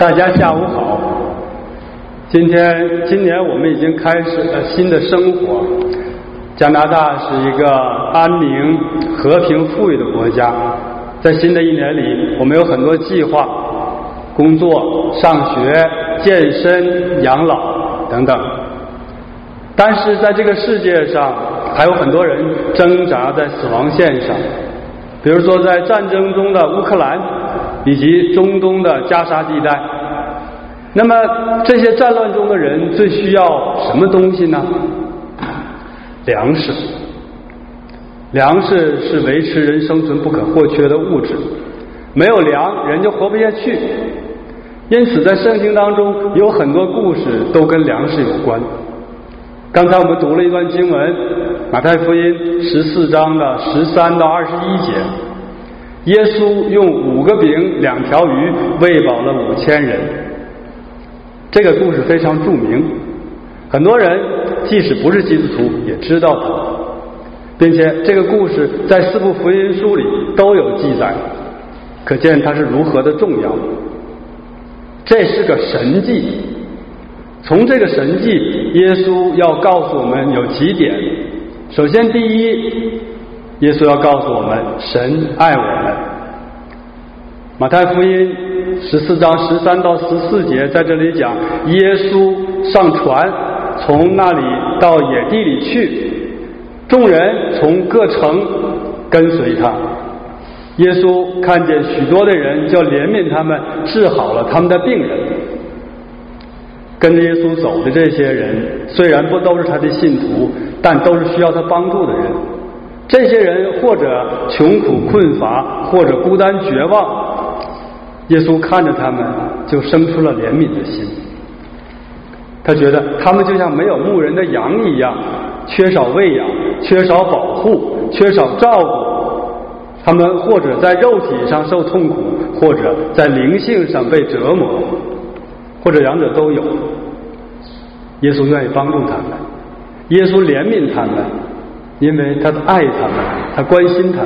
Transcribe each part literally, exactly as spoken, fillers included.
大家下午好。今天今年我们已经开始了新的生活。加拿大是一个安宁、和平、富裕的国家。在新的一年里，我们有很多计划，工作、上学、健身、养老等等。但是在这个世界上，还有很多人挣扎在死亡线上，比如说在战争中的乌克兰，以及中东的加沙地带。那么这些战乱中的人最需要什么东西呢？粮食。粮食是维持人生存不可或缺的物质，没有粮人就活不下去。因此在圣经当中有很多故事都跟粮食有关。刚才我们读了一段经文，马太福音十四章的十三到二十一节，耶稣用五个饼两条鱼喂饱了五千人。这个故事非常著名，很多人即使不是基督徒也知道它，并且这个故事在四部福音书里都有记载，可见它是如何的重要。这是个神迹，从这个神迹，耶稣要告诉我们有几点。首先，第一，耶稣要告诉我们神爱我们。马太福音十四章十三到十四节在这里讲，耶稣上船，从那里到野地里去，众人从各城跟随他。耶稣看见许多的人，就怜悯他们，治好了他们的病人。跟着耶稣走的这些人，虽然不都是他的信徒，但都是需要他帮助的人。这些人或者穷苦困乏，或者孤单绝望，耶稣看着他们，就生出了怜悯的心。他觉得他们就像没有牧人的羊一样，缺少喂养，缺少保护，缺少照顾。他们或者在肉体上受痛苦，或者在灵性上被折磨，或者两者都有。耶稣愿意帮助他们，耶稣怜悯他们，因为他爱他们，他关心他们。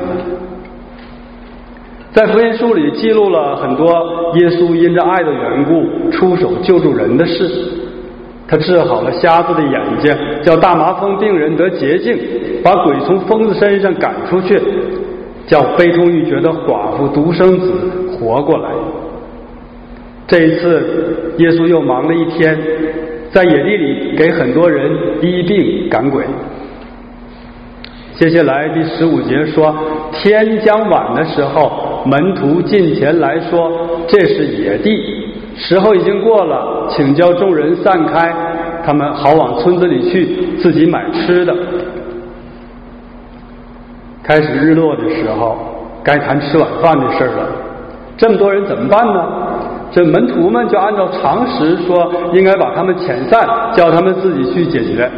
在福音书里记录了很多耶稣因着爱的缘故出手救助人的事。他治好了瞎子的眼睛，叫大麻风病人得洁净，把鬼从疯子身上赶出去，叫悲痛欲绝的寡妇独生子活过来。这一次耶稣又忙了一天，在野地里给很多人医病赶鬼。接下来第十五节说，天将晚的时候，门徒近前来说，这是野地，时候已经过了，请叫众人散开，他们好往村子里去，自己买吃的。开始日落的时候，该谈吃晚饭的事了。这么多人怎么办呢？这门徒们就按照常识说，应该把他们遣散，叫他们自己去解决。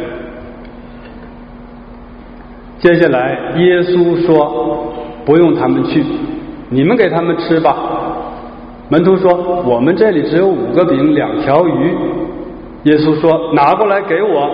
接下来耶稣说，不用他们去，你们给他们吃吧。门徒说，我们这里只有五个饼两条鱼。耶稣说，拿过来给我。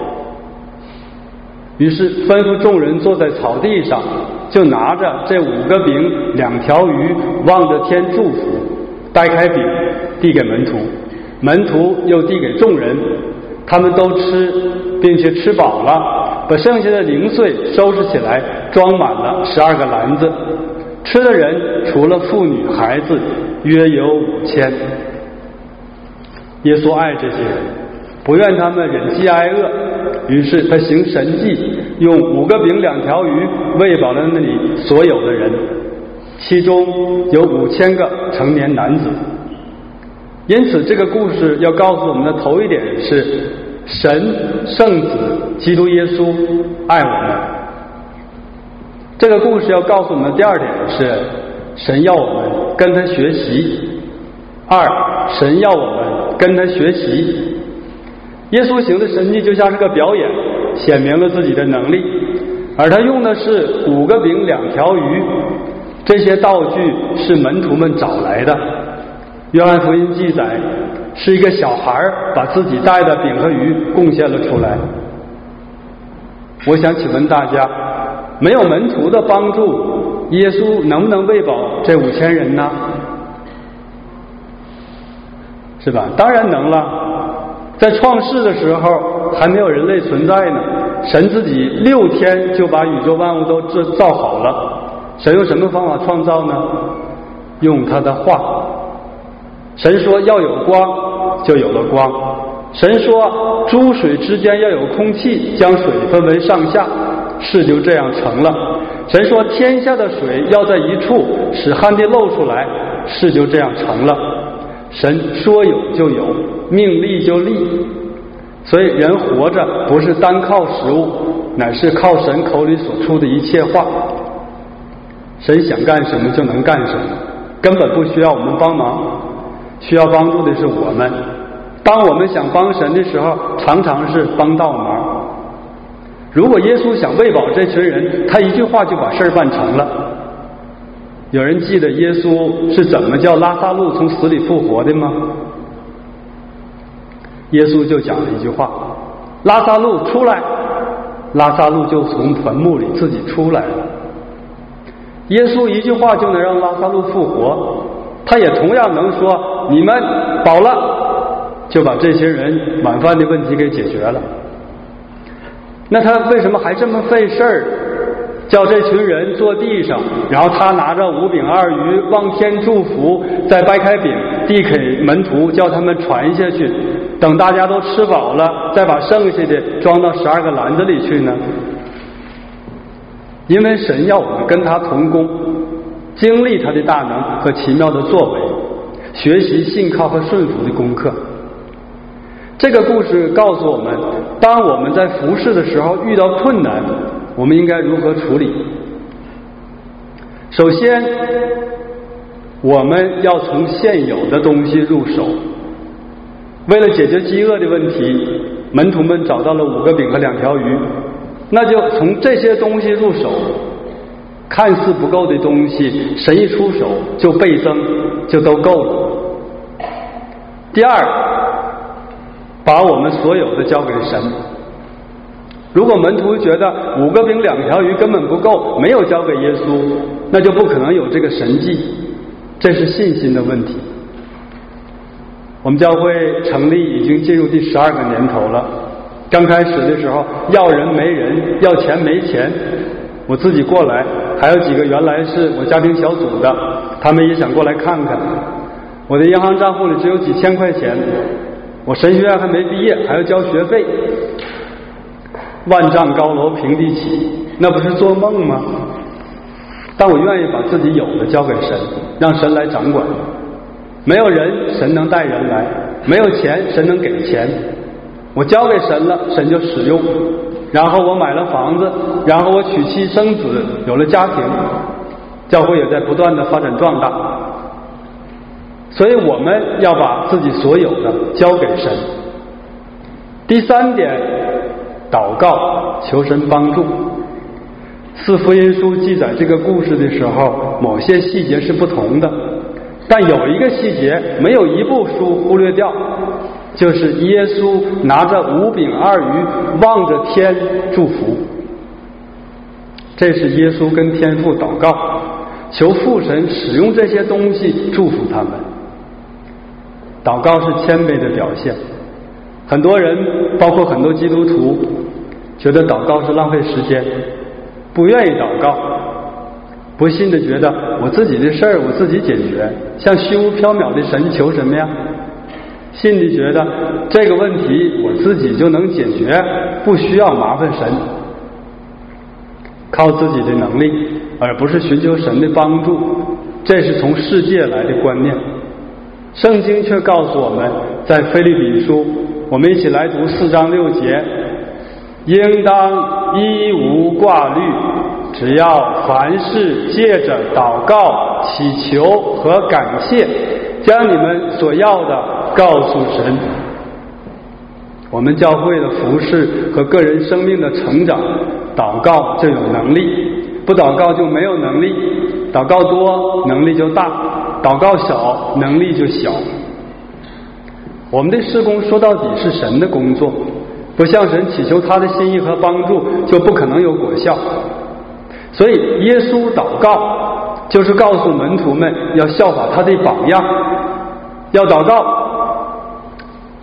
于是吩咐众人坐在草地上，就拿着这五个饼两条鱼，望着天祝福，掰开饼递给门徒，门徒又递给众人，他们都吃，并且吃饱了，把剩下的零碎收拾起来，装满了十二个篮子。吃的人除了妇女孩子约有五千。耶稣爱这些人，不愿他们忍饥挨饿，于是他行神迹，用五个饼两条鱼喂饱了那里所有的人，其中有五千个成年男子。因此这个故事要告诉我们的头一点是，神圣子基督耶稣爱我们。这个故事要告诉我们的第二点是，神要我们跟他学习。二，神要我们跟他学习。耶稣行的神迹就像是个表演，显明了自己的能力，而他用的是五个饼两条鱼，这些道具是门徒们找来的。约翰福音记载，是一个小孩把自己带的饼和鱼贡献了出来。我想请问大家，没有门徒的帮助，耶稣能不能喂饱这五千人呢？ 是吧？当然能了。在创世的时候还没有人类存在呢，神自己六天就把宇宙万物都制造好了。神用什么方法创造呢？用他的话。神说要有光，就有了光。神说诸水之间要有空气，将水分为上下，事就这样成了。神说天下的水要在一处，使旱地露出来，事就这样成了。神说有就有，命立就立。所以人活着不是单靠食物，乃是靠神口里所出的一切话。神想干什么就能干什么，根本不需要我们帮忙，需要帮助的是我们。当我们想帮神的时候，常常是帮倒忙。如果耶稣想喂饱这群人，他一句话就把事儿办成了。有人记得耶稣是怎么叫拉撒路从死里复活的吗？耶稣就讲了一句话：拉撒路出来，拉撒路就从坟墓里自己出来了。耶稣一句话就能让拉撒路复活，他也同样能说你们饱了，就把这些人晚饭的问题给解决了。那他为什么还这么费事儿，叫这群人坐地上，然后他拿着五饼二鱼望天祝福，再掰开饼递给门徒，叫他们传下去，等大家都吃饱了，再把剩下的装到十二个篮子里去呢？因为神要我们跟他同工，经历他的大能和奇妙的作为，学习信靠和顺服的功课。这个故事告诉我们，当我们在服事的时候遇到困难，我们应该如何处理。首先，我们要从现有的东西入手。为了解决饥饿的问题，门徒们找到了五个饼和两条鱼，那就从这些东西入手。看似不够的东西，神一出手就倍增，就都够了。第二，把我们所有的交给神。如果门徒觉得五个饼两条鱼根本不够，没有交给耶稣，那就不可能有这个神迹，这是信心的问题。我们教会成立已经进入第十二个年头了，刚开始的时候要人没人，要钱没钱，我自己过来，还有几个原来是我家庭小组的，他们也想过来看看。我的银行账户里只有几千块钱，我神学院还没毕业，还要交学费。万丈高楼平地起，那不是做梦吗？但我愿意把自己有的交给神，让神来掌管。没有人，神能带人来；没有钱，神能给钱。我交给神了，神就使用。然后我买了房子，然后我娶妻生子，有了家庭，教会也在不断的发展壮大。所以我们要把自己所有的交给神。第三点，祷告，求神帮助。四福音书记载这个故事的时候，某些细节是不同的，但有一个细节没有一部书忽略掉，就是耶稣拿着五饼二鱼望着天祝福。这是耶稣跟天父祷告，求父神使用这些东西祝福他们。祷告是谦卑的表现。很多人，包括很多基督徒，觉得祷告是浪费时间，不愿意祷告，不信的觉得我自己的事儿我自己解决，像虚无缥缈的神求什么呀？信的觉得这个问题我自己就能解决，不需要麻烦神，靠自己的能力，而不是寻求神的帮助，这是从世界来的观念。圣经却告诉我们，在腓立比书，我们一起来读四章六节，应当一无挂虑，只要凡事借着祷告、祈求和感谢，将你们所要的告诉神。我们教会的服事和个人生命的成长，祷告就有能力，不祷告就没有能力。祷告多，能力就大；祷告少，能力就小。我们的事工说到底是神的工作，不向神祈求他的心意和帮助，就不可能有果效。所以耶稣祷告就是告诉门徒们要效法他的榜样，要祷告，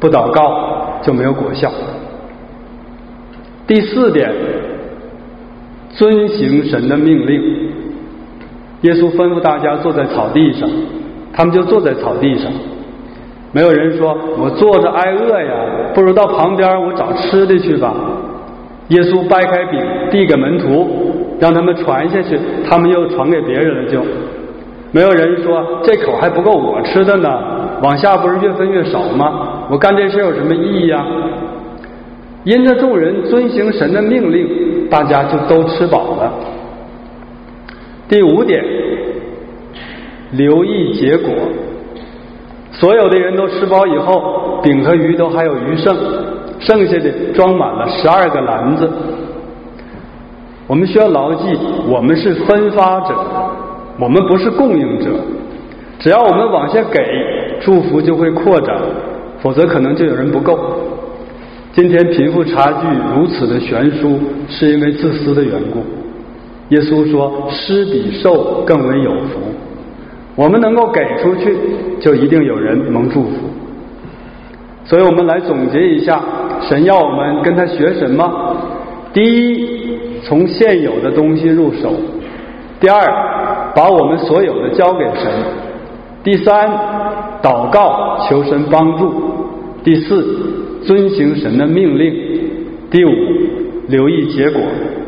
不祷告就没有果效。第四点，遵行神的命令。耶稣吩咐大家坐在草地上，他们就坐在草地上。没有人说我坐着挨饿呀，不如到旁边我找吃的去吧。耶稣掰开饼递给门徒，让他们传下去，他们又传给别人了。就没有人说这口还不够我吃的呢，往下不是越分越少吗？我干这事有什么意义呀？因着众人遵行神的命令，大家就都吃饱了。第五点，留意结果。所有的人都吃饱以后，饼和鱼都还有余剩，剩下的装满了十二个篮子。我们需要牢记，我们是分发者，我们不是供应者。只要我们往下给，祝福就会扩展，否则可能就有人不够。今天贫富差距如此的悬殊，是因为自私的缘故。耶稣说，施比受更为有福。我们能够给出去，就一定有人蒙祝福。所以我们来总结一下，神要我们跟他学什么？第一，从现有的东西入手；第二，把我们所有的交给神；第三，祷告求神帮助；第四，遵行神的命令；第五，留意结果。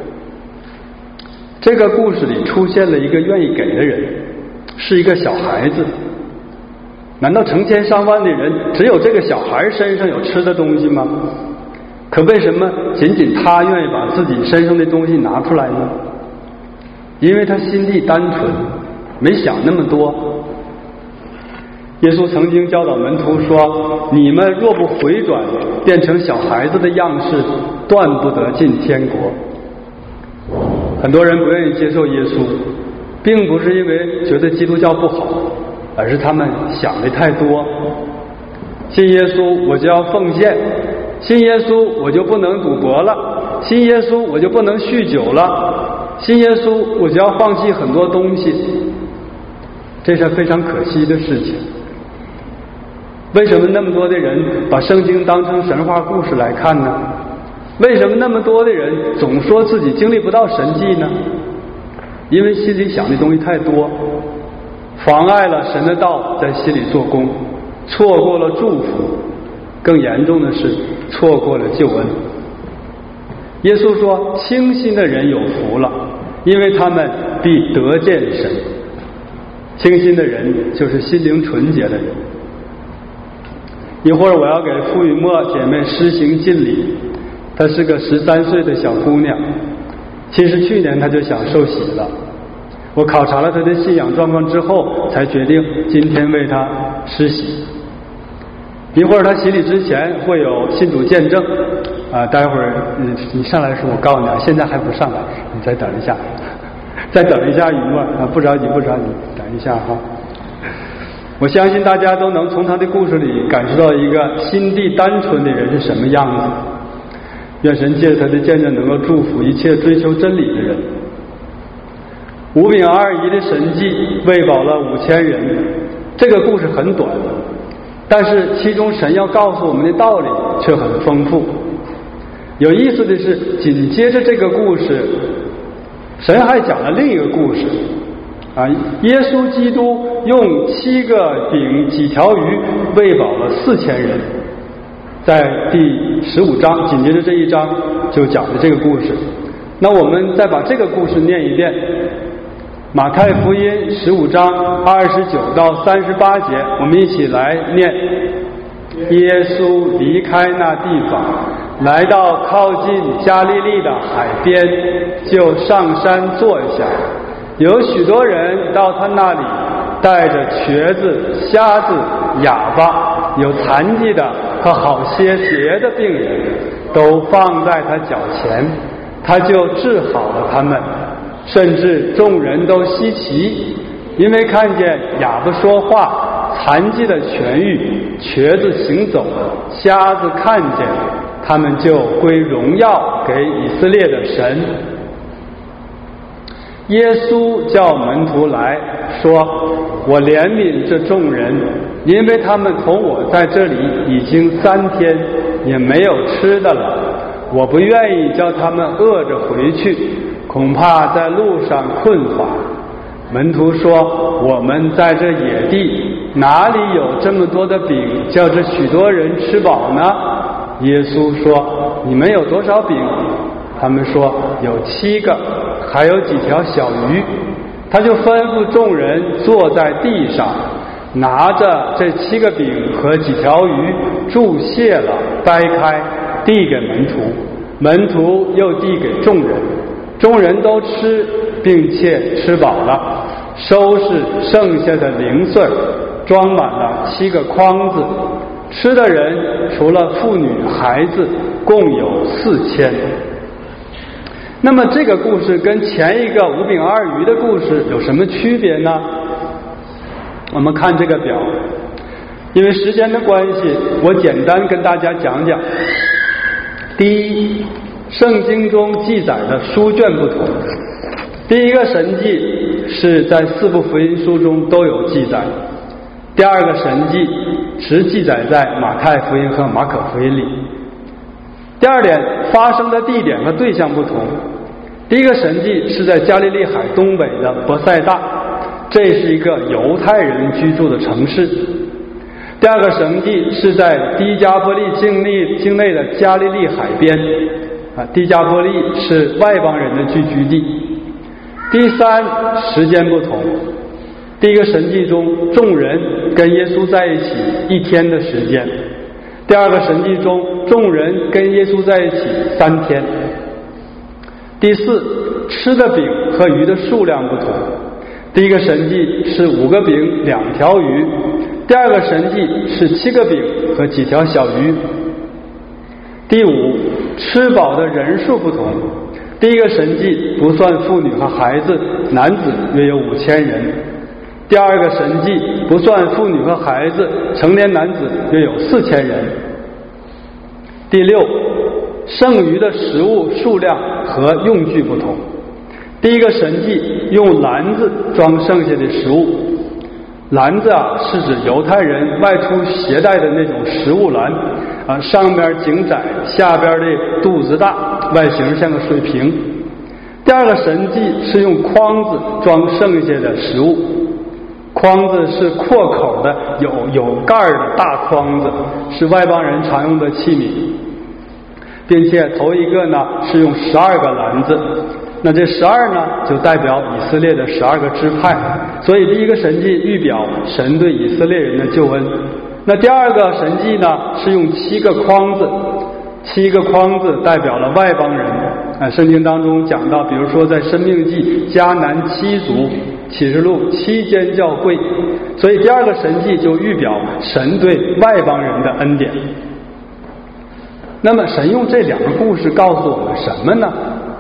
这个故事里出现了一个愿意给的人，是一个小孩子。难道成千上万的人只有这个小孩身上有吃的东西吗？可为什么仅仅他愿意把自己身上的东西拿出来呢？因为他心地单纯，没想那么多。耶稣曾经教导门徒说，你们若不回转变成小孩子的样式，断不得进天国。很多人不愿意接受耶稣，并不是因为觉得基督教不好，而是他们想的太多。信耶稣我就要奉献，信耶稣我就不能赌博了，信耶稣我就不能酗酒了，信耶稣我就要放弃很多东西。这是非常可惜的事情。为什么那么多的人把圣经当成神话故事来看呢？为什么那么多的人总说自己经历不到神迹呢？因为心里想的东西太多，妨碍了神的道在心里做工，错过了祝福，更严重的是错过了救恩。耶稣说，清心的人有福了，因为他们必得见神。清心的人就是心灵纯洁的人。一会儿我要给傅雨墨姐妹施行浸礼，她是个十三岁的小姑娘，其实去年她就想受洗了。我考察了她的信仰状况之后，才决定今天为她施洗。一会儿她洗礼之前会有信主见证啊，待会儿嗯你上来的时候我告诉你啊，现在还不上来，你再等一下，再等一下雨墨啊，不着急不着急，等一下哈。我相信大家都能从他的故事里感受到一个心地单纯的人是什么样子。愿神借他的见证能够祝福一切追求真理的人。五饼二鱼的神迹喂饱了五千人，这个故事很短，但是其中神要告诉我们的道理却很丰富。有意思的是，紧接着这个故事，神还讲了另一个故事啊，耶稣基督用七个饼几条鱼喂饱了四千人，在第十五章紧接着这一章就讲的这个故事。那我们再把这个故事念一遍，马太福音十五章二十九到三十八节，我们一起来念。耶稣离开那地方，来到靠近加利利的海边，就上山坐下。有许多人到他那里，带着瘸子、瞎子、哑巴，有残疾的和好些别的病人，都放在他脚前，他就治好了他们。甚至众人都稀奇，因为看见哑巴说话，残疾的痊愈，瘸子行走，瞎子看见，他们就归荣耀给以色列的神。耶稣叫门徒来说，我怜悯这众人， 因为他们同我在这里已经三天，也没有吃的了。我不愿意叫他们饿着回去，恐怕在路上困乏。门徒说：我们在这野地，哪里有这么多的饼，叫这许多人吃饱呢？耶稣说：你们有多少饼？他们说：有七个，还有几条小鱼。他就吩咐众人坐在地上，拿着这七个饼和几条鱼，注谢了，掰开，递给门徒，门徒又递给众人，众人都吃，并且吃饱了，收拾剩下的零碎，装满了七个筐子。吃的人除了妇女孩子，共有四千。那么这个故事跟前一个五饼二鱼的故事有什么区别呢？我们看这个表，因为时间的关系，我简单跟大家讲讲。第一，圣经中记载的书卷不同。第一个神迹是在四部福音书中都有记载，第二个神迹只记载在马太福音和马可福音里。第二点，发生的地点和对象不同。第一个神迹是在加利利海东北的伯赛大，这是一个犹太人居住的城市。第二个神迹是在低加波利境内境内的加利利海边，啊，低加波利是外邦人的聚居地。第三，时间不同。第一个神迹中，众人跟耶稣在一起一天的时间；第二个神迹中，众人跟耶稣在一起三天。第四，吃的饼和鱼的数量不同。第一个神迹是五个饼两条鱼，第二个神迹是七个饼和几条小鱼。第五，吃饱的人数不同。第一个神迹不算妇女和孩子，男子约有五千人；第二个神迹不算妇女和孩子，成年男子约有四千人。第六，剩余的食物数量和用具不同。第一个神迹用篮子装剩下的食物，篮子啊是指犹太人外出携带的那种食物篮啊，上边颈窄，下边的肚子大，外形像个水瓶。第二个神迹是用筐子装剩下的食物，筐子是阔口的有有盖的大筐子，是外邦人常用的器皿，并且头一个呢是用十二个篮子，那这十二呢就代表以色列的十二个支派，所以第一个神迹预表神对以色列人的救恩。那第二个神迹呢是用七个筐子，七个筐子代表了外邦人啊，圣经当中讲到，比如说在申命记迦南七族，启示录七间教会，所以第二个神迹就预表神对外邦人的恩典。那么神用这两个故事告诉我们什么呢？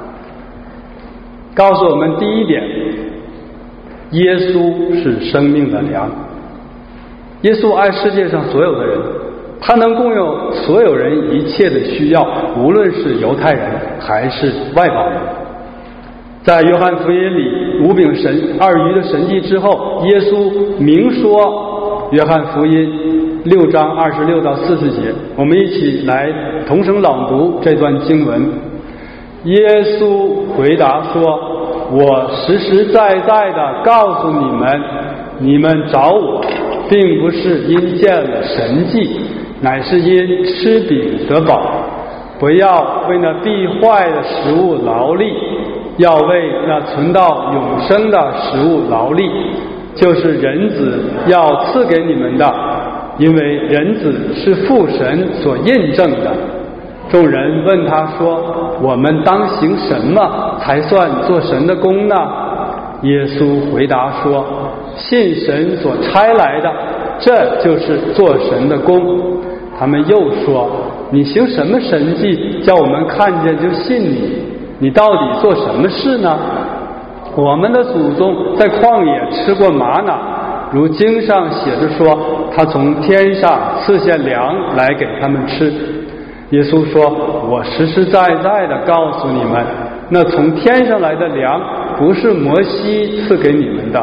告诉我们第一点，耶稣是生命的粮。耶稣爱世界上所有的人，他能供应所有人一切的需要，无论是犹太人还是外邦人。在约翰福音里，五饼神二鱼的神迹之后，耶稣明说约翰福音六章二十六到四十节，我们一起来同声朗读这段经文。耶稣回答说：我实实在在的告诉你们，你们找我并不是因见了神迹，乃是因吃饼得饱。不要为那必坏的食物劳力，要为那存到永生的食物劳力，就是人子要赐给你们的，因为人子是父神所印证的。众人问他说：我们当行什么才算做神的工呢？耶稣回答说：信神所差来的，这就是做神的工。他们又说：你行什么神迹，叫我们看见就信你？你到底做什么事呢？我们的祖宗在旷野吃过玛瑙，如经上写着说，他从天上赐下粮来给他们吃。耶稣说：我实实在在的告诉你们，那从天上来的粮不是摩西赐给你们的，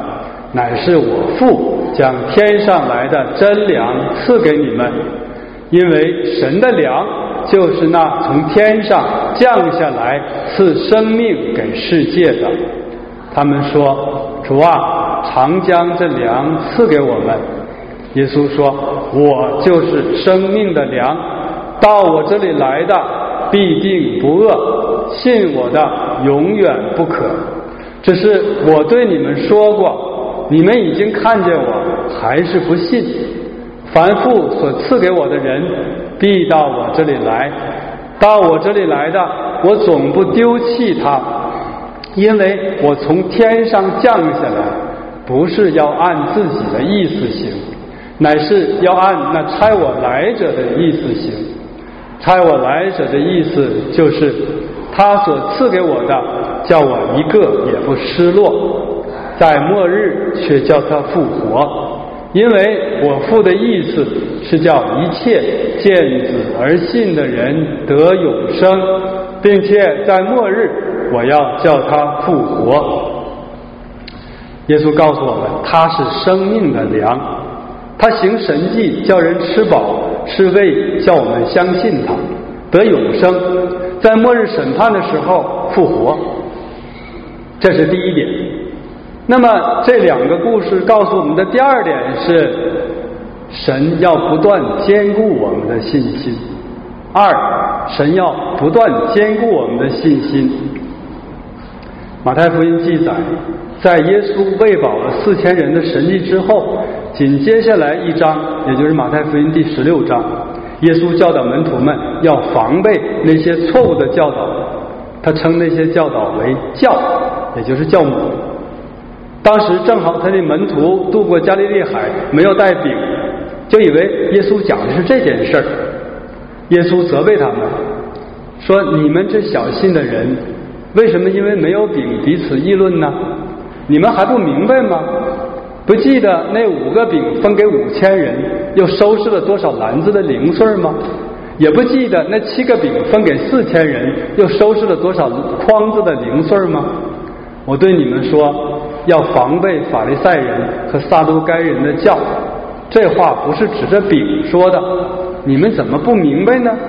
乃是我父将天上来的真粮赐给你们，因为神的粮就是那从天上降下来赐生命给世界的。他们说，主啊，常将这粮赐给我们。耶稣说，我就是生命的粮，到我这里来的必定不饿，信我的永远不渴。只是我对你们说过，你们已经看见我，还是不信。凡父所赐给我的人，必到我这里来，到我这里来的，我总不丢弃他，因为我从天上降下来，不是要按自己的意思行，乃是要按那差我来者的意思行。差我来者的意思就是，他所赐给我的，叫我一个也不失落，在末日却叫他复活。因为我父的意思是叫一切见子而信的人得永生，并且在末日我要叫他复活。耶稣告诉我们，他是生命的粮，他行神迹叫人吃饱，是为叫我们相信他得永生，在末日审判的时候复活。这是第一点。那么这两个故事告诉我们的第二点是，神要不断坚固我们的信心。二，神要不断坚固我们的信心。马太福音记载，在耶稣喂饱了四千人的神迹之后，紧接下来一章，也就是马太福音第十六章，耶稣教导门徒们要防备那些错误的教导，他称那些教导为教，也就是教母。当时正好他的门徒渡过加利利海，没有带饼，就以为耶稣讲的是这件事儿。耶稣责备他们说，你们这小信的人，为什么因为没有饼彼此议论呢？你们还不明白吗？不记得那五个饼分给五千人，又收拾了多少篮子的零碎吗？也不记得那七个饼分给四千人，又收拾了多少筐子的零碎吗？我对你们说，要防备法利赛人和撒都该人的教。这话不是指着饼说的，你们怎么不明白呢？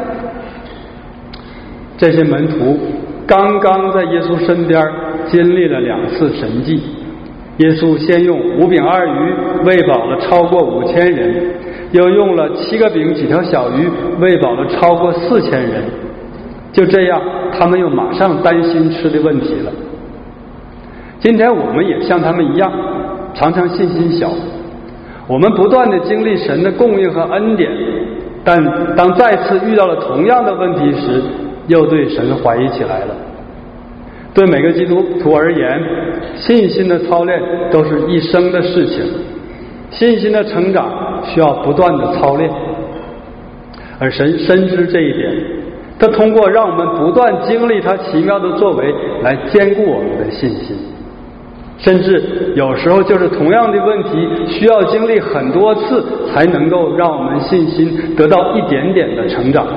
这些门徒刚刚在耶稣身边经历了两次神迹。耶稣先用五饼二鱼喂饱了超过五千人，又用了七个饼几条小鱼喂饱了超过四千人。就这样，他们又马上担心吃的问题了。今天我们也像他们一样，常常信心小。我们不断的经历神的供应和恩典，但当再次遇到了同样的问题时，又对神怀疑起来了。对每个基督徒而言，信心的操练都是一生的事情，信心的成长需要不断的操练，而神深知这一点，他通过让我们不断经历他奇妙的作为来坚固我们的信心。甚至有时候就是同样的问题需要经历很多次才能够让我们信心得到一点点的成长。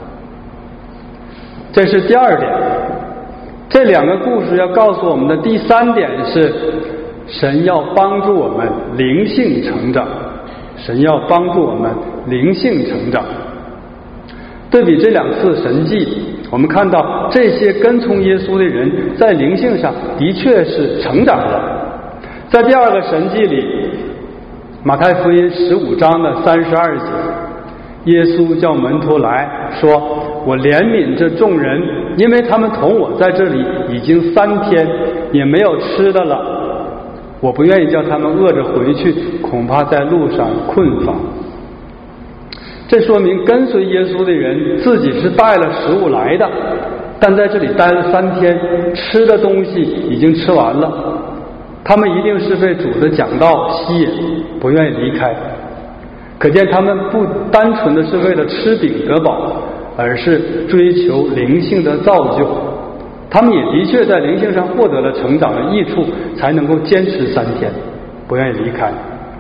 这是第二点。这两个故事要告诉我们的第三点是，神要帮助我们灵性成长。神要帮助我们灵性成长。对比这两次神迹，我们看到这些跟从耶稣的人在灵性上的确是成长了。在第二个神迹里，马太福音十五章的三十二节，耶稣叫门徒来说，我怜悯这众人，因为他们同我在这里已经三天，也没有吃的了，我不愿意叫他们饿着回去，恐怕在路上困乏。这说明跟随耶稣的人自己是带了食物来的，但在这里待了三天，吃的东西已经吃完了。他们一定是被主的讲道吸引，不愿意离开。可见他们不单纯的是为了吃饼得饱，而是追求灵性的造就。他们也的确在灵性上获得了成长的益处，才能够坚持三天，不愿意离开。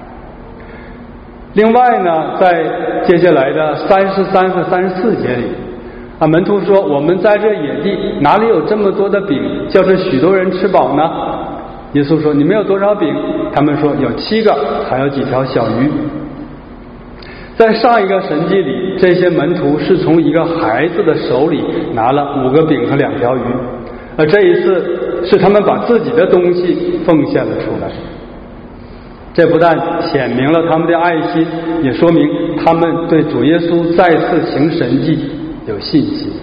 另外呢，在接下来的三十三和三十四节里，啊，门徒说，我们在这野地哪里有这么多的饼，叫这许多人吃饱呢？耶稣说，你们有多少饼？ 他们说有七个，还有几条小鱼。在上一个神迹里，这些门徒是从一个孩子的手里拿了五个饼和两条鱼，而这一次是他们把自己的东西奉献了出来。这不但显明了他们的爱心，也说明他们对主耶稣再次行神迹有信心。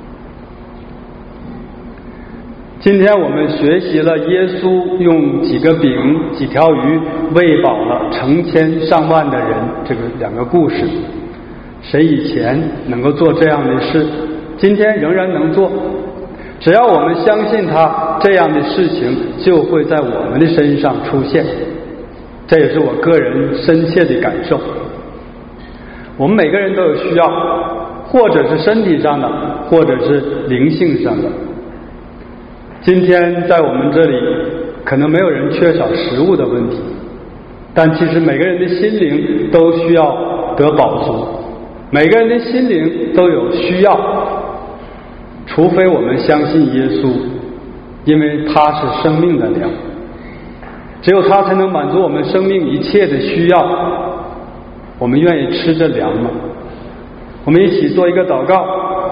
今天我们学习了耶稣用几个饼几条鱼喂饱了成千上万的人这个两个故事。谁以前能够做这样的事，今天仍然能做。只要我们相信他，这样的事情就会在我们的身上出现。这也是我个人深切的感受。我们每个人都有需要，或者是身体上的，或者是灵性上的。今天在我们这里可能没有人缺少食物的问题，但其实每个人的心灵都需要得饱足，每个人的心灵都有需要，除非我们相信耶稣，因为他是生命的粮，只有他才能满足我们生命一切的需要。我们愿意吃这粮吗？我们一起做一个祷告。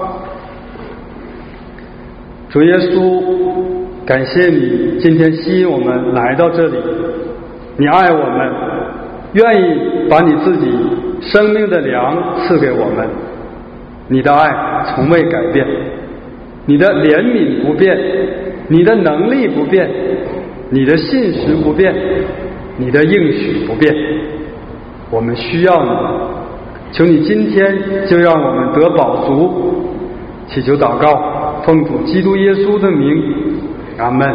主耶稣，感谢你今天吸引我们来到这里，你爱我们，愿意把你自己生命的粮赐给我们。你的爱从未改变，你的怜悯不变，你的能力不变，你的信实不变，你的应许不变。我们需要你，求你今天就让我们得饱足。祈求祷告，奉主基督耶稣的名，阿们。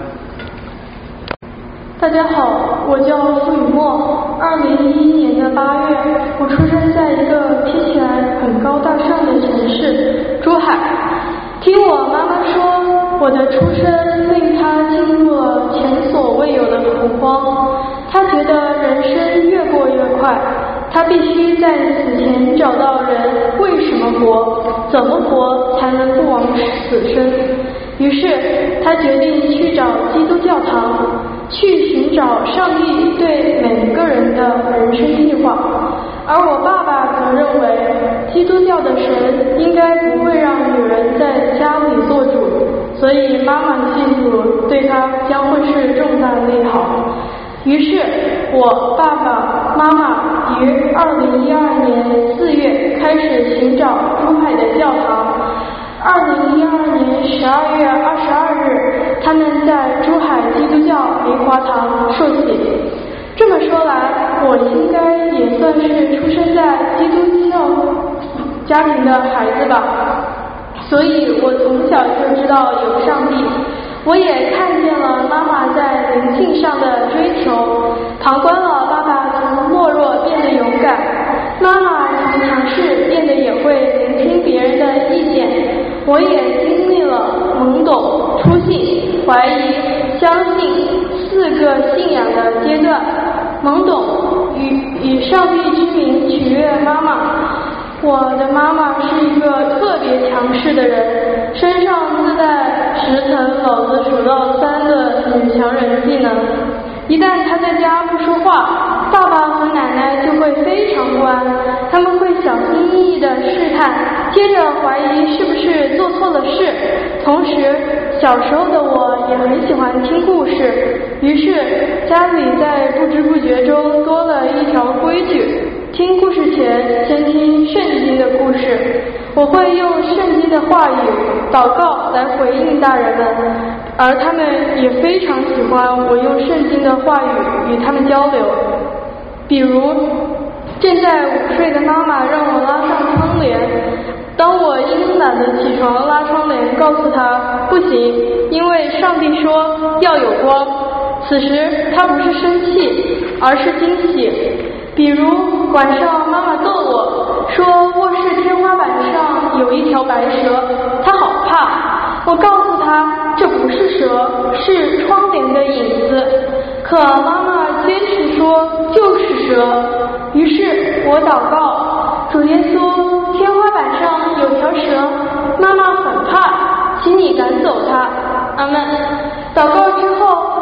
大家好，我叫付雨墨。二零一一年的八月，我出生在一个听起来很高大上的城市——珠海。听我妈妈说，我的出生令她进入了前所未有的恐慌。她觉得人生越过越快，她必须在死前找到人为什么活，怎么活才能不枉此生。于是她决定去找基督教堂，去寻找上帝对每个人的人生计划。而我爸爸则认为，基督教的神应该不会让女人在家里做主，所以妈妈信主对她将会是重大利好。于是我爸爸妈妈于二零一二年四月开始寻找珠海的教堂。二零一二年十二月二十二日，他们在珠海基督教梨华堂受洗。这么说来，我应该也算是出生在基督教家庭的孩子吧，所以我从小就知道有上帝。我也看见了妈妈在灵性上的追求，旁观了爸爸从懦弱变得勇敢，妈妈从强势变得也会聆听别人的意见。我也经历了懵懂、初信、怀疑、相信四个信仰的阶段。懵懂，以以上帝之名取悦妈妈。我的妈妈是一个特别强势的人，身上自带十层老子数到三的女强人技能。一旦她在家不说话，爸爸和奶奶就会非常不安，他们会小心翼翼地试探，接着怀疑是不是做错了事。同时，小时候的我也很喜欢听故事，于是家里在不知不觉中多了一条规矩。听故事前，先听圣经的故事。我会用圣经的话语、祷告来回应大人们，而他们也非常喜欢我用圣经的话语与他们交流。比如，正在午睡的妈妈让我拉上窗帘，当我因懒得起床拉窗帘，告诉她不行，因为上帝说要有光。此时她不是生气，而是惊喜。比如晚上妈妈逗我说卧室天花板上有一条白蛇，她好怕。我告诉她这不是蛇，是窗帘的影子。可妈妈坚持说就是蛇。于是我祷告，主耶稣，天花板上有条蛇，妈妈很怕，请你赶走它。阿们。祷告之后，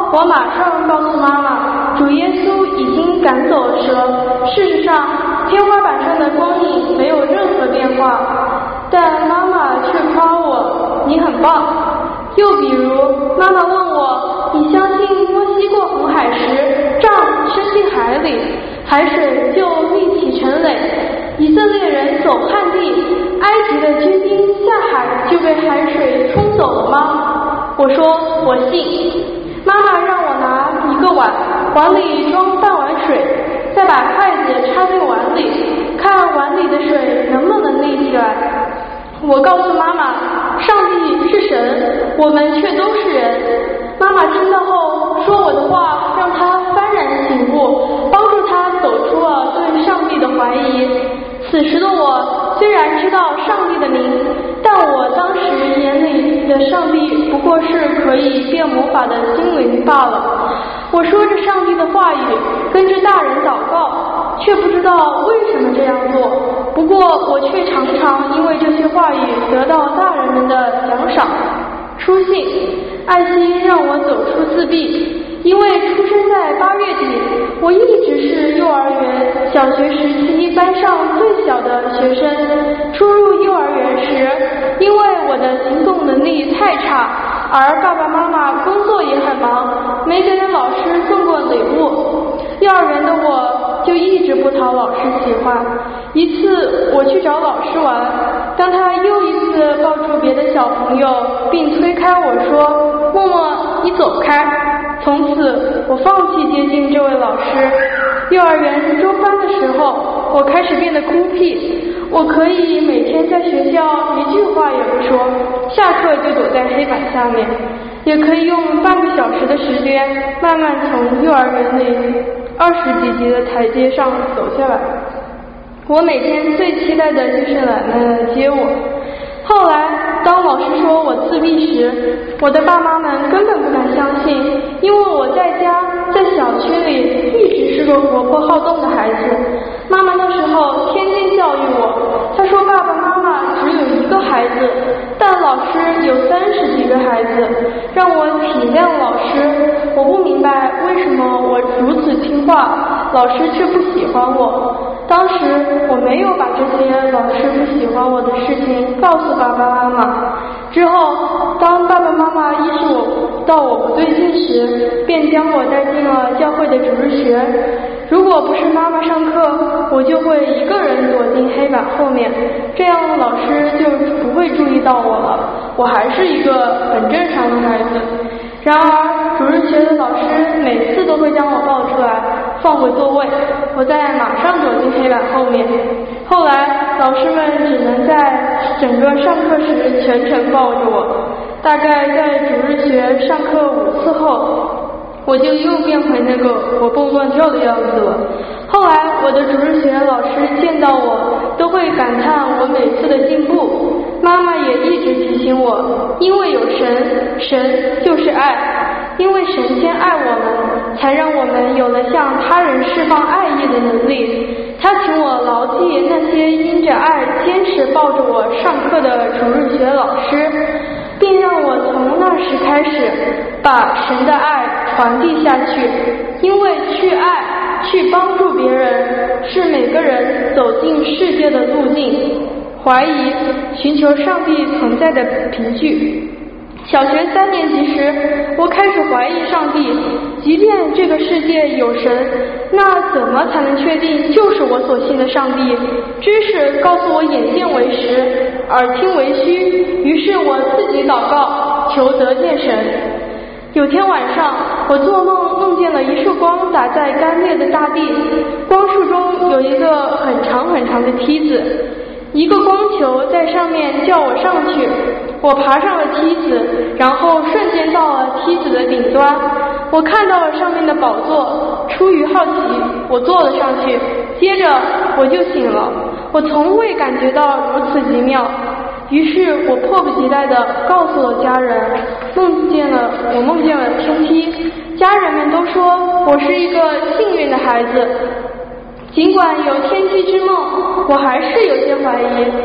我马上告诉妈妈，主耶稣已经赶走了蛇。事实上，天花板上的光影没有任何变化，但妈妈却夸我，你很棒。又比如，妈妈问我，你相信摩西过红海时，杖伸进海里，海水就立起成垒，以色列人走旱地，埃及的军兵下海就被海水冲走了吗？我说我信。妈妈让我拿一个碗，碗里装半碗水，再把筷子插进碗里，看碗里的水能不能立起来。我告诉妈妈，上帝是神，我们却都是人。妈妈听到后说我的话让她幡然醒悟，帮助她走出了对上帝的怀疑。此时的我虽然知道上帝的名，但我当时眼里的上帝不过是可以变魔法的精灵罢了。我说着上帝的话语，跟着大人祷告，却不知道为什么这样做。不过我却常常因为这些话语得到大人们的奖赏。书信，艾希让我走出自闭，因为出生在八月底，我一直是幼儿园小学时期班上最小的学生。初入幼儿园时，因为我的行动能力太差，而爸爸妈妈工作也很忙，没给老师送过礼物，幼儿园的我就一直不讨老师喜欢。一次我去找老师玩，当他又一次抱住别的小朋友并推开我说，默默你走开。从此我放弃接近这位老师。幼儿园中班的时候，我开始变得孤僻，我可以每天在学校一句话也不说，下课就躲在黑板下面，也可以用半个小时的时间慢慢从幼儿园里二十几级的台阶上走下来。我每天最期待的就是奶奶来接我。后来当老师说我自闭时，我的爸妈们根本不敢相信，因为我在家在小区里一直是个活泼好动的孩子。妈妈那时候天天教育我，她说爸爸妈妈只有一个孩子，但老师有三十几个孩子，让我体谅老师。我不明白为什么我如此听话，老师却不喜欢我。当时我没有把这些老师不喜欢我的事情告诉爸爸妈妈。之后当爸爸妈妈意识我到我不对劲时，便将我带进了教会的主日学。如果不是妈妈上课，我就会一个人躲进黑板后面，这样老师就不会注意到我了，我还是一个很正常的孩子。然而主日学的老师每次都会将我抱出来放回座位，我再马上躲进黑板后面。后来老师们只能在整个上课时全程抱着我，大概在主日学上课五次后，我就又变回那个活蹦乱跳的样子了。后来我的主日学老师见到我都会感叹我每次的进步，妈妈也一直提醒我，因为有神，神就是爱，因为神先爱我们，才让我们有了向他人释放爱意的能力。他请我牢记那些因着爱坚持抱着我上课的主日学老师，并让我从那时开始把神的爱传递下去。因为去爱去帮助别人是每个人走进世界的路径。怀疑寻求上帝存在的凭据。小学三年级时，我开始怀疑上帝，即便这个世界有神，那怎么才能确定就是我所信的上帝？知识告诉我眼见为实，耳听为虚，于是我自己祷告，求得见神。有天晚上，我做梦梦见了一束光打在干裂的大地，光束中有一个很长很长的梯子，一个光球在上面叫我上去。我爬上了梯子，然后瞬间到了梯子的顶端。我看到了上面的宝座，出于好奇，我坐了上去，接着我就醒了。我从未感觉到如此奇妙，于是我迫不及待地告诉了家人，梦见了我梦见了天梯。家人们都说我是一个幸运的孩子。尽管有天梯之梦，我还是有些怀疑。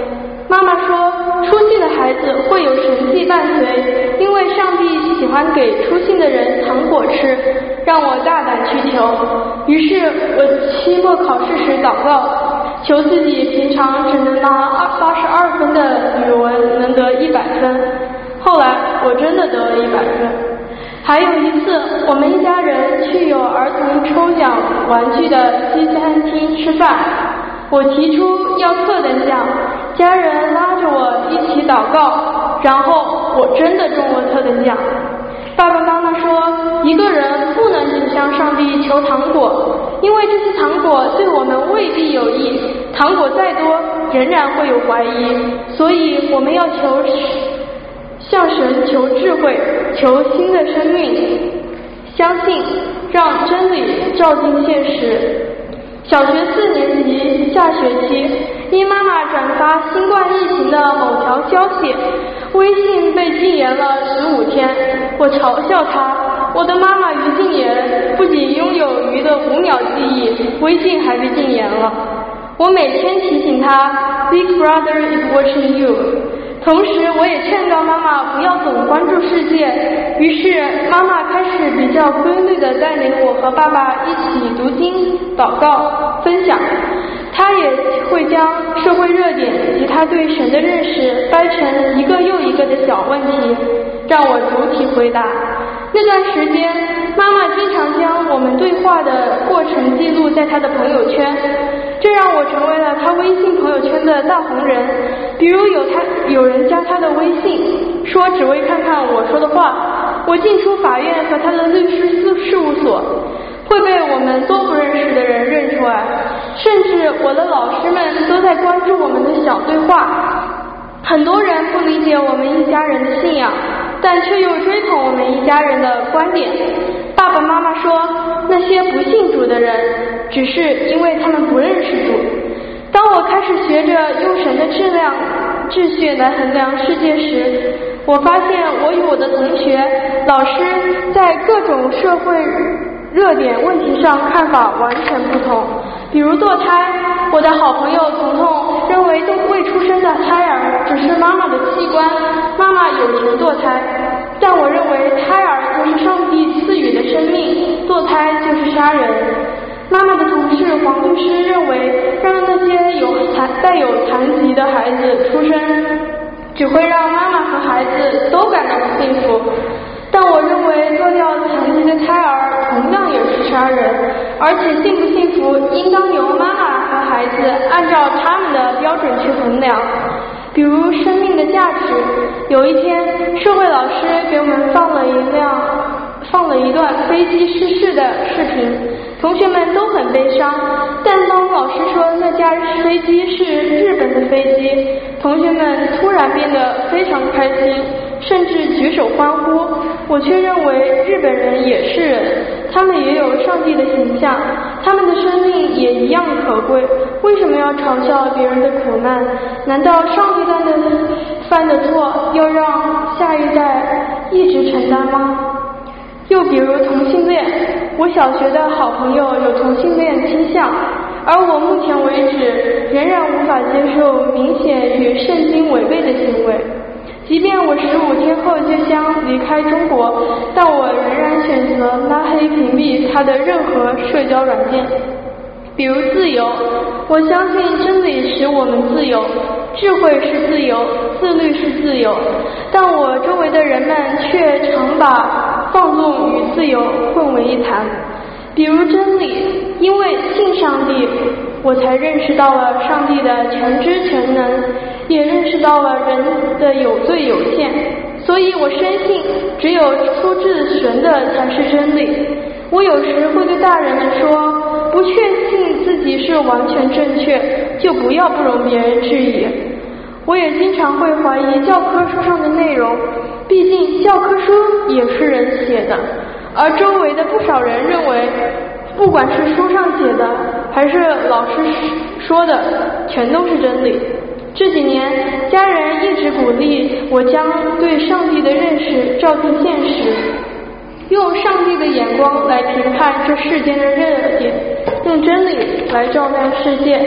妈妈说，出信的孩子会有神迹伴随，因为上帝喜欢给出信的人糖果吃，让我大胆去求。于是我期末考试时祷告，求自己平常只能拿八十二分的语文能得一百分。后来我真的得了一百分。还有一次，我们一家人去有儿童抽奖玩具的西餐厅吃饭，我提出要特等奖，家人拉着我一起祷告，然后我真的中了特等奖。爸爸妈妈说，一个人不能只向上帝求糖果，因为这些糖果对我们未必有益，糖果再多仍然会有怀疑，所以我们要求向神求智慧，求新的生命，相信，让真理照进现实。小学四年级下学期，因妈妈转发新冠疫情的某条消息，微信被禁言了十五天。我嘲笑她，我的妈妈于禁言不仅拥有鱼的五秒记忆，微信还被禁言了。我每天提醒她 Big Brother is watching you， 同时我也劝告妈妈不要总关注世界。于是妈妈开始比较规律地带领我和爸爸一起读经、祷告、分享。她也会将社会热点及她对神的认识掰成一个又一个的小问题，让我逐题回答。那段时间，妈妈经常将我们对话的过程记录在她的朋友圈，这让我成为了她微信朋友圈的大红人。比如有她有人加她的微信，说只为看看我说的话，我进出法院和她的律师事务所，会被我们都不认识的人认出来，甚至我的老师们都在关注我们的小对话。很多人不理解我们一家人的信仰，但却又追捧我们一家人的观点。爸爸妈妈说，那些不信主的人只是因为他们不认识主。当我开始学着用神的质量秩序来衡量世界时，我发现我与我的同学、老师在各种社会热点问题上看法完全不同。比如堕胎，我的好朋友彤彤认为未出生的胎儿只是妈妈的器官，妈妈有权堕胎，但我认为胎儿就是上帝赐予的生命，堕胎就是杀人。妈妈的同事黄律师认为，让那些有残带有残疾的孩子出生，只会让妈妈和孩子都感到不幸福。但我认为做掉残疾的胎儿同样也是杀人，而且幸不幸福应当由妈妈和孩子按照他们的标准去衡量。比如生命的价值，有一天社会老师给我们放了一辆放了一段飞机失事的视频，同学们都很悲伤，但当老师说那架飞机是日本的飞机，同学们突然变得非常开心，甚至举手欢呼。我却认为日本人也是人，他们也有上帝的形象，他们的生命也一样可贵，为什么要嘲笑别人的苦难？难道上帝犯的犯的错要让下一代一直承担吗？又比如同性恋，我小学的好朋友有同性恋倾向，而我目前为止仍然无法接受明显与圣经违背的行为。即便我十五天后就将离开中国，但我仍然选择拉黑屏蔽他的任何社交软件。比如自由，我相信真理使我们自由，智慧是自由，自律是自由，但我周围的人们却常把放纵与自由混为一谈。比如真理，因为信上帝，我才认识到了上帝的全知全能，也认识到了人的有罪有限，所以我深信只有出自神的才是真理。我有时会对大人们说，不确信自己是完全正确，就不要不容别人质疑。我也经常会怀疑教科书上的内容，毕竟教科书也是人写的，而周围的不少人认为，不管是书上写的还是老师说的，全都是真理。这几年家人一直鼓励我将对上帝的认识照进现实，用上帝的眼光来评判这世间的热点，用真理来照亮世界。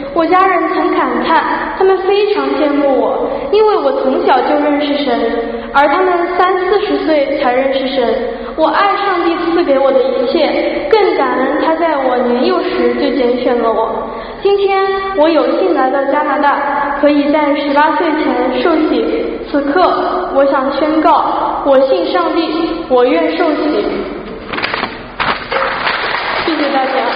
我家人曾感叹，他们非常羡慕我，因为我从小就认识神，而他们三四十岁才认识神。我爱上帝赐给我的一切，更感恩他在我年幼时就拣选了我。今天我有幸来到加拿大，可以在十八岁前受洗。此刻我想宣告，我信上帝，我愿受洗。谢谢大家。